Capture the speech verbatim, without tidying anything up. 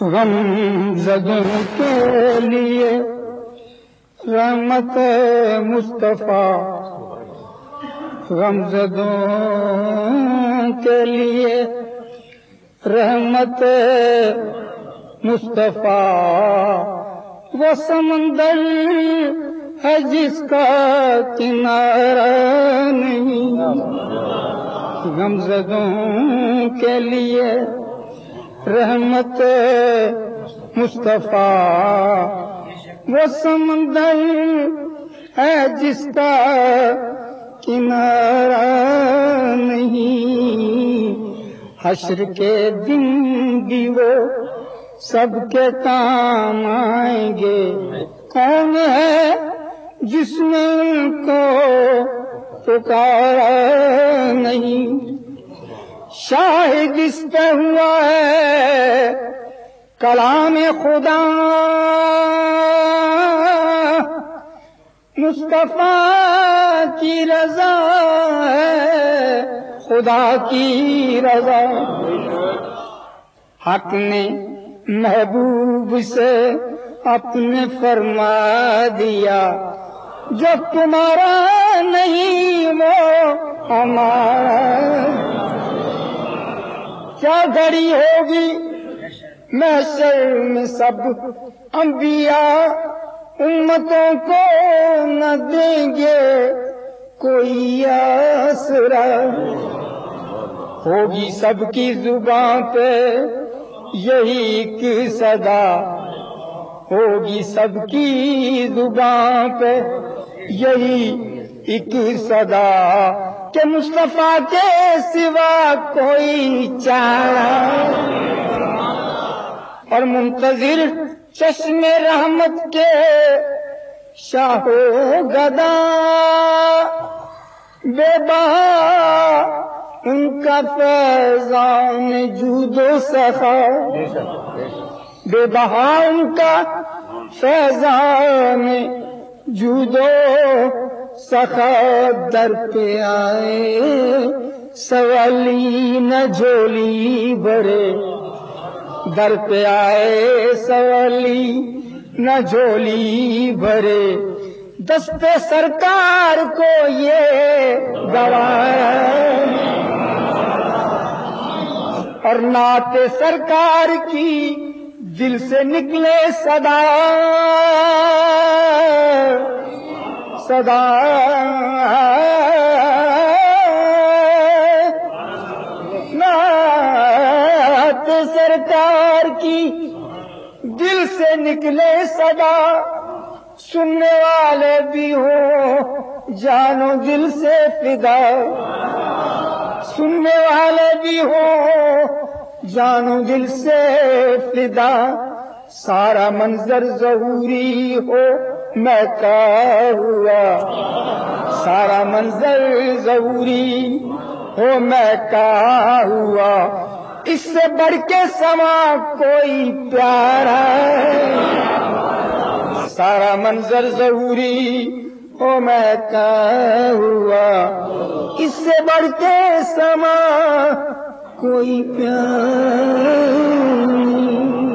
غم زدوں کے لیے رحمت مصطفیٰ، غم زدوں کے لیے رحمت مصطفیٰ، وہ سمندر ہے جس کا کنارہ نہیں، غم زدوں کے لیے رحمت مصطفیٰ، وہ سمندر ہے جس کا کنارہ نہیں، حشر کے دن بھی وہ سب کے کام آئیں گے، کون ہے جس نے ان کو پکارا نہیں، شاہد اس پہ ہوا ہے کلام خدا، مصطفیٰ کی رضا ہے خدا کی رضا، حق نے محبوب سے اپنے فرما دیا، جو تمہارا نہیں وہ ہمارا، کیا گھڑی ہوگی محشر میں سب انبیاء امتوں کو نہ دیں گے کوئی آسرا، ہوگی سب کی زبان پہ یہی ایک صدا، ہوگی سب کی زبان پہ یہی ایک صدا کہ مصطفیٰ کے سوا کوئی چارہ، اور منتظر چشم رحمت کے شاہ و گدا، بے بہا ان کا فیضان جود و سخا، بے بہا ان کا فیضان جود و سخا، در پہ آئے سوالی نہ جھولی بھرے، در پہ آئے سوالی نہ جھولی بھرے، دست سرکار کو یہ گواہ، اور نعت سرکار کی دل سے نکلے صدا صدا، نعت سرکار کی دل سے نکلے صدا، سننے والے بھی ہو جانو دل سے فدا، سننے والے بھی ہو جانو دل سے فدا، سارا منظر ظہوری ہو مہکا ہوا، سارا منظر ظہوری ہو مہکا ہوا، اس سے بڑھ کے سما کوئی پیارا ہے، سارا منظر ظہوری ہو مہکا ہوا، اس سے بڑھ کے سما کوئی پیارا